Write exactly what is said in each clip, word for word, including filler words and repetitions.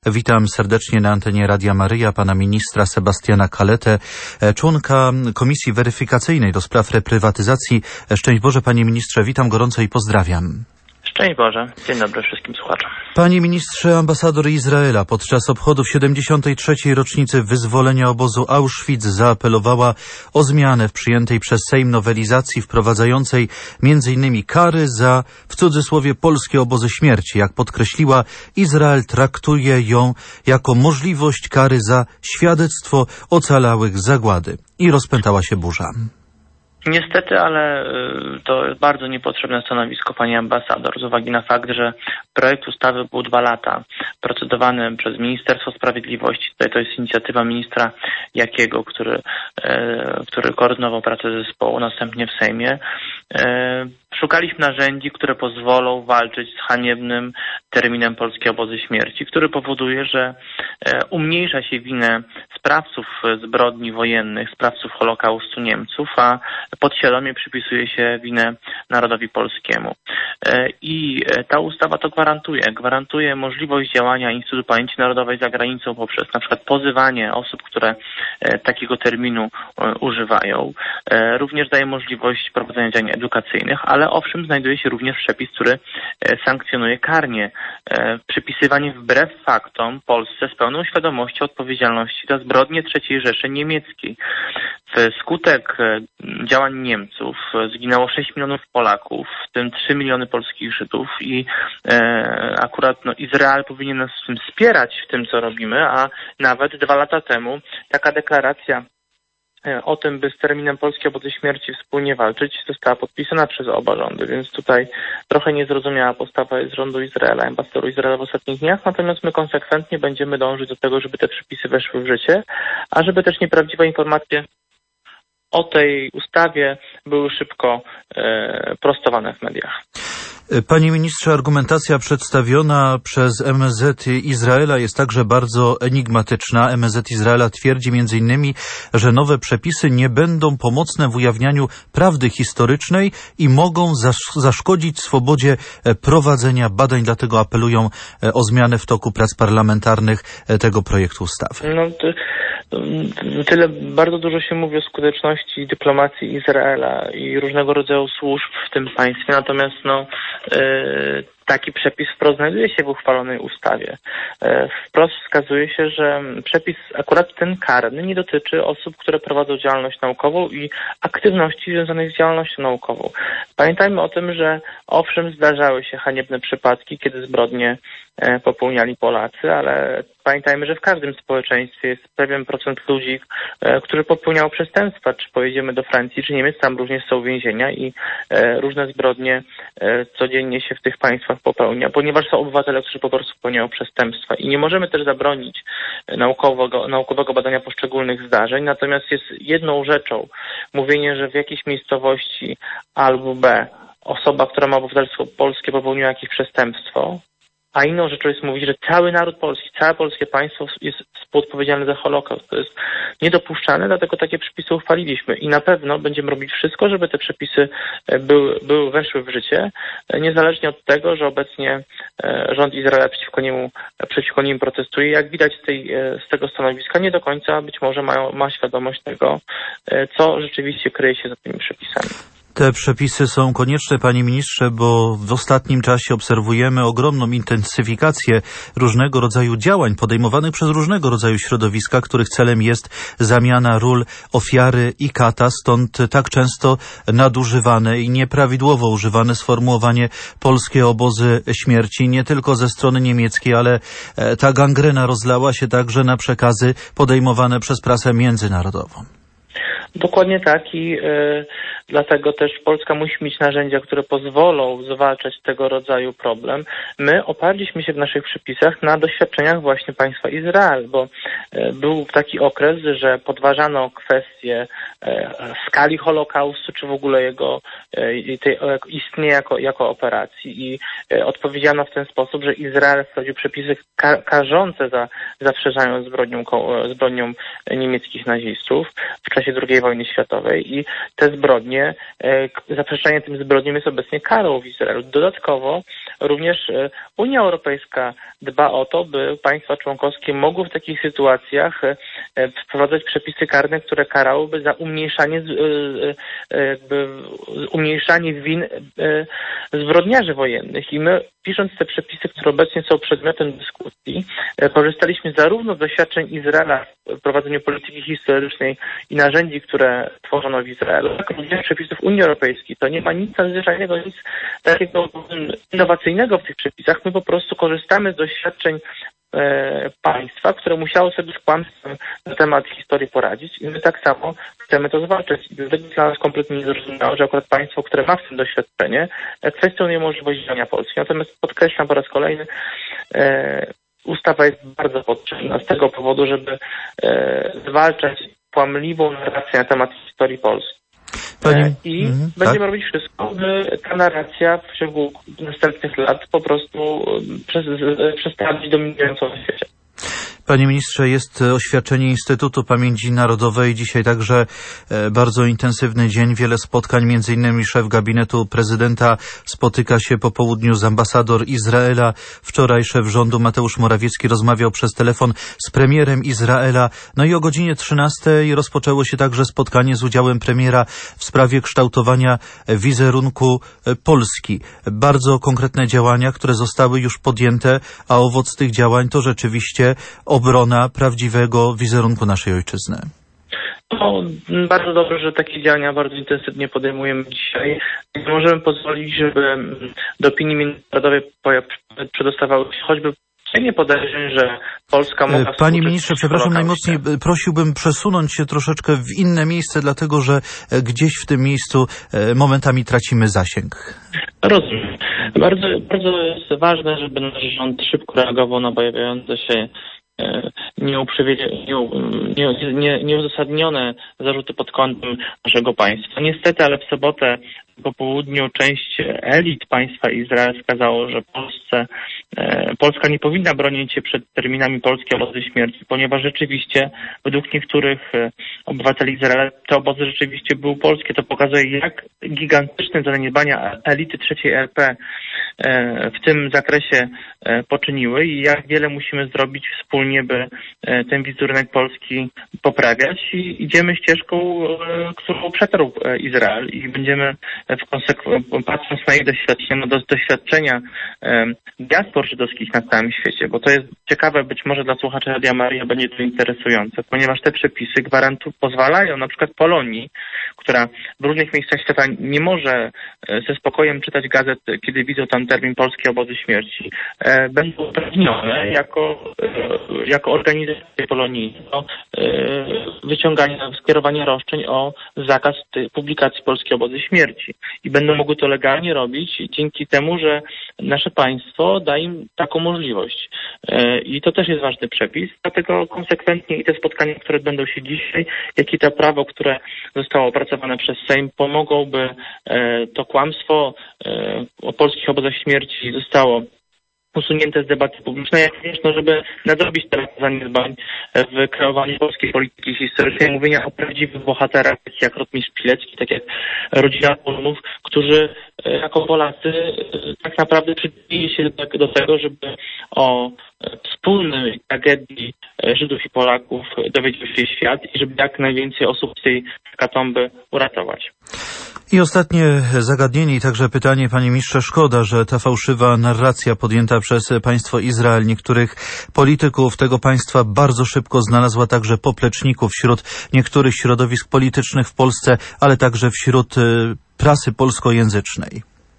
Witam serdecznie na antenie Radia Maryja pana ministra Sebastiana Kaletę, członka Komisji Weryfikacyjnej do spraw reprywatyzacji. Szczęść Boże, panie ministrze, witam gorąco i pozdrawiam. Szczęść Boże. Dzień dobry wszystkim słuchaczom. Panie ministrze, ambasador Izraela podczas obchodów siedemdziesiątej trzeciej rocznicy wyzwolenia obozu Auschwitz zaapelowała o zmianę w przyjętej przez Sejm nowelizacji wprowadzającej między innymi kary za, w cudzysłowie, polskie obozy śmierci. Jak podkreśliła, Izrael traktuje ją jako możliwość kary za świadectwo ocalałych z zagłady. I rozpętała się burza. Niestety, ale to jest bardzo niepotrzebne stanowisko pani ambasador z uwagi na fakt, że projekt ustawy był dwa lata procedowany przez Ministerstwo Sprawiedliwości. Tutaj to jest inicjatywa ministra Jakiego, który, który koordynował pracę zespołu, następnie w Sejmie. Szukaliśmy narzędzi, które pozwolą walczyć z haniebnym terminem polskie obozy śmierci, który powoduje, że umniejsza się winę sprawców zbrodni wojennych, sprawców Holokaustu Niemców, a podświadomie przypisuje się winę narodowi polskiemu. I ta ustawa to gwarantuje. Gwarantuje możliwość działania Instytutu Pamięci Narodowej za granicą poprzez na przykład pozywanie osób, które takiego terminu używają. Również daje możliwość prowadzenia działań edukacyjnych, ale owszem znajduje się również przepis, który sankcjonuje karnie przypisywanie wbrew faktom Polsce z pełną świadomością odpowiedzialności za zbrodnie trzeciej Rzeszy Niemieckiej. Wskutek działań Niemców zginęło sześć milionów Polaków, w tym trzy miliony polskich Żydów i e, akurat no, Izrael powinien nas w tym wspierać, w tym co robimy, a nawet dwa lata temu taka deklaracja o tym, by z terminem polskie obozy śmierci wspólnie walczyć, została podpisana przez oba rządy, więc tutaj trochę niezrozumiała postawa jest rządu Izraela, ambasadoru Izraela w ostatnich dniach, natomiast my konsekwentnie będziemy dążyć do tego, żeby te przepisy weszły w życie, a żeby też nieprawdziwe informacje o tej ustawie były szybko e, prostowane w mediach. Panie ministrze, argumentacja przedstawiona przez M S Z Izraela jest także bardzo enigmatyczna. M S Z Izraela twierdzi między innymi, że nowe przepisy nie będą pomocne w ujawnianiu prawdy historycznej i mogą zasz- zaszkodzić swobodzie prowadzenia badań, dlatego apelują o zmianę w toku prac parlamentarnych tego projektu ustawy. No, to, to tyle bardzo dużo się mówi o skuteczności dyplomacji Izraela i różnego rodzaju służb w tym państwie, natomiast no taki przepis wprost znajduje się w uchwalonej ustawie. Wprost wskazuje się, że przepis akurat ten karny nie dotyczy osób, które prowadzą działalność naukową i aktywności związanych z działalnością naukową. Pamiętajmy o tym, że owszem zdarzały się haniebne przypadki, kiedy zbrodnie popełniali Polacy, ale pamiętajmy, że w każdym społeczeństwie jest pewien procent ludzi, którzy popełniają przestępstwa. Czy pojedziemy do Francji, czy Niemiec, tam również są więzienia i różne zbrodnie codziennie się w tych państwach popełnia, ponieważ są obywatele, którzy po prostu popełniają przestępstwa. I nie możemy też zabronić naukowego, naukowego badania poszczególnych zdarzeń, natomiast jest jedną rzeczą mówienie, że w jakiejś miejscowości A albo B osoba, która ma obywatelstwo polskie, popełniła jakieś przestępstwo, a inną rzeczą jest mówić, że cały naród polski, całe polskie państwo jest współodpowiedzialne za Holokaust. To jest niedopuszczalne, dlatego takie przepisy uchwaliliśmy i na pewno będziemy robić wszystko, żeby te przepisy były, były weszły w życie, niezależnie od tego, że obecnie rząd Izraela przeciwko niemu, przeciwko nim protestuje. Jak widać z, tej, z tego stanowiska, nie do końca być może mają, ma świadomość tego, co rzeczywiście kryje się za tymi przepisami. Te przepisy są konieczne, panie ministrze, bo w ostatnim czasie obserwujemy ogromną intensyfikację różnego rodzaju działań podejmowanych przez różnego rodzaju środowiska, których celem jest zamiana ról ofiary i kata, stąd tak często nadużywane i nieprawidłowo używane sformułowanie polskie obozy śmierci, nie tylko ze strony niemieckiej, ale ta gangrena rozlała się także na przekazy podejmowane przez prasę międzynarodową. Dokładnie tak i y, dlatego też Polska musi mieć narzędzia, które pozwolą zwalczać tego rodzaju problem. My oparliśmy się w naszych przepisach na doświadczeniach właśnie państwa Izrael, bo był taki okres, że podważano kwestię skali Holokaustu, czy w ogóle jego tej, istnienia jako, jako operacji i odpowiedziano w ten sposób, że Izrael wprowadził przepisy ka- karzące za zaprzeczanie zbrodnią, zbrodnią niemieckich nazistów w czasie drugiej wojny światowej i te zbrodnie, zaprzeczanie tym zbrodniom jest obecnie karą w Izraelu. Dodatkowo również Unia Europejska dba o to, by państwa członkowskie mogły w takich sytuacjach wprowadzać przepisy karne, które karałyby za umniejszanie, umniejszanie win zbrodniarzy wojennych. I my, pisząc te przepisy, które obecnie są przedmiotem dyskusji, korzystaliśmy zarówno z doświadczeń Izraela w prowadzeniu polityki historycznej i narzędzi, które tworzono w Izraelu, jak również przepisów Unii Europejskiej. To nie ma nic nadzwyczajnego, nic takiego innowacyjnego w tych przepisach. My po prostu korzystamy z doświadczeń e, państwa, które musiało sobie z kłamstwem na temat historii poradzić i my tak samo chcemy to zwalczać. Jest dla nas kompletnie niezrozumiałe, że akurat państwo, które ma w tym doświadczenie, kwestionuje możliwość działania Polski. Natomiast podkreślam po raz kolejny, e, ustawa jest bardzo potrzebna z tego powodu, żeby e, zwalczać kłamliwą narrację na temat historii Polski. Pani... I mm, będziemy tak? robić wszystko, by ta narracja w ciągu następnych lat po prostu przestała być dominującą w świecie. Panie ministrze, jest oświadczenie Instytutu Pamięci Narodowej. Dzisiaj także bardzo intensywny dzień, wiele spotkań, między innymi szef gabinetu prezydenta spotyka się po południu z ambasador Izraela. Wczoraj szef rządu Mateusz Morawiecki rozmawiał przez telefon z premierem Izraela. No i o godzinie trzynastej rozpoczęło się także spotkanie z udziałem premiera w sprawie kształtowania wizerunku Polski. Bardzo konkretne działania, które zostały już podjęte, a owoc tych działań to rzeczywiście obrona prawdziwego wizerunku naszej ojczyzny. No, bardzo dobrze, że takie działania bardzo intensywnie podejmujemy dzisiaj. Nie możemy pozwolić, żeby do opinii międzynarodowej przedostawały się choćby cienie podejrzeń, że Polska mogła... Panie ministrze, przepraszam najmocniej, prosiłbym przesunąć się troszeczkę w inne miejsce, dlatego że gdzieś w tym miejscu momentami tracimy zasięg. Rozumiem. Bardzo, bardzo jest ważne, żeby nasz rząd szybko reagował na pojawiające się nieuzasadnione zarzuty pod kątem naszego państwa. Niestety, ale w sobotę po południu część elit państwa Izrael wskazało, że Polsce, e, Polska nie powinna bronić się przed terminami polskie obozy śmierci, ponieważ rzeczywiście według niektórych e, obywateli Izraela te obozy rzeczywiście były polskie. To pokazuje, jak gigantyczne zaniedbania elity trzeciej R P e, w tym zakresie e, poczyniły i jak wiele musimy zrobić wspólnie, by e, ten wizerunek Polski poprawiać i idziemy ścieżką, e, którą przetarł e, Izrael i będziemy w konsekwencji, patrząc na ich doświadczenia, no do doświadczenia e, diaspor żydowskich na całym świecie, bo to jest ciekawe, być może dla słuchaczy Radia Maryja będzie to interesujące, ponieważ te przepisy gwarantują, pozwalają na przykład Polonii, która w różnych miejscach świata nie może ze spokojem czytać gazet, kiedy widzą tam termin polskie obozy śmierci, e, będą uprawnione jako, e, jako organizacje polonijne do e, wyciągania, skierowania roszczeń o zakaz publikacji polskie obozy śmierci. I będą mogły to legalnie robić dzięki temu, że nasze państwo da im taką możliwość. I to też jest ważny przepis, dlatego konsekwentnie i te spotkania, które będą się dzisiaj, jak i to prawo, które zostało opracowane przez Sejm, pomogą, by to kłamstwo o polskich obozach śmierci zostało usunięte z debaty publicznej, jak również, no, żeby nadrobić te zaniedbań w kreowaniu polskiej polityki historycznej, mówienia o prawdziwych bohaterach, takich jak rotmistrz Pilecki, tak jak rodzina Ulmów, którzy jako Polacy tak naprawdę przyczynili się do tego, żeby o wspólnej tragedii Żydów i Polaków dowiedział się świat i żeby jak najwięcej osób z tej katomby uratować. I ostatnie zagadnienie i także pytanie, panie ministrze, szkoda, że ta fałszywa narracja podjęta przez państwo Izrael, niektórych polityków tego państwa bardzo szybko znalazła także popleczników wśród niektórych środowisk politycznych w Polsce, ale także wśród prasy polskojęzycznej.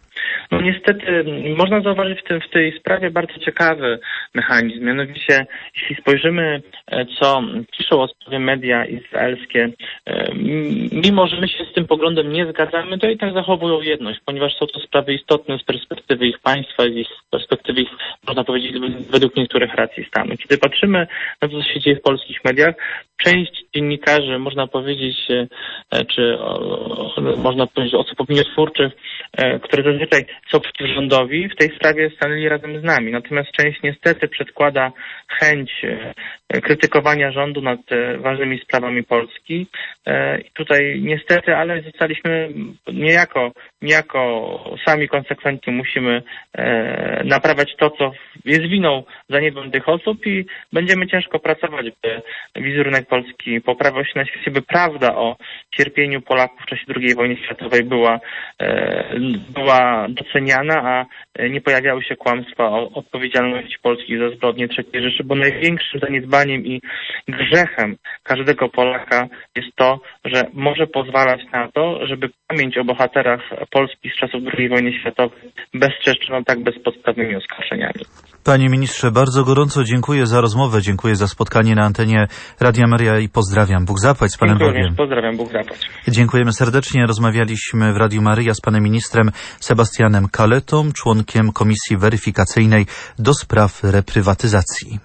No niestety można zauważyć w, tym, w tej sprawie bardzo ciekawy mechanizm. Mianowicie, jeśli spojrzymy, co piszą o sprawie media izraelskie, mimo że my się z tym poglądem nie zgadzamy, to i tak zachowują jedność, ponieważ są to sprawy istotne z perspektywy ich państwa i z perspektywy ich, można powiedzieć, według niektórych racji stanu. Kiedy patrzymy na to, co się dzieje w polskich mediach, część dziennikarzy, można powiedzieć, czy można powiedzieć osób opiniotwórczych, które zazwyczaj są przeciw rządowi, w tej sprawie stanęli razem z nami. Natomiast część niestety przedkłada chęć krytykowania rządu nad ważnymi sprawami Polski. I tutaj niestety, ale zostaliśmy niejako, niejako sami konsekwentnie musimy naprawiać to, co jest winą zaniedbań tych osób i będziemy ciężko pracować, by wizerunek Polski poprawiał się na świecie, by prawda o cierpieniu Polaków w czasie drugiej wojny światowej była, była doceniana, a nie pojawiały się kłamstwa o odpowiedzialności Polski za zbrodnie trzeciej Rzeszy, bo największym zaniedbaniem i grzechem każdego Polaka jest to, że może pozwalać na to, żeby pamięć o bohaterach Polski z czasów drugiej wojny światowej bezczeszczono tak bezpodstawnymi oskarżeniami. Panie ministrze, bardzo gorąco dziękuję za rozmowę, dziękuję za spotkanie na antenie Radia Maryja i pozdrawiam. Bóg zapłać z Panem Dziękuję, Bogiem. Pozdrawiam, Bóg zapłać. Dziękujemy serdecznie. Rozmawialiśmy w Radiu Maryja z panem ministrem Sebastianem Kaletą, członkiem Komisji Weryfikacyjnej do spraw reprywatyzacji.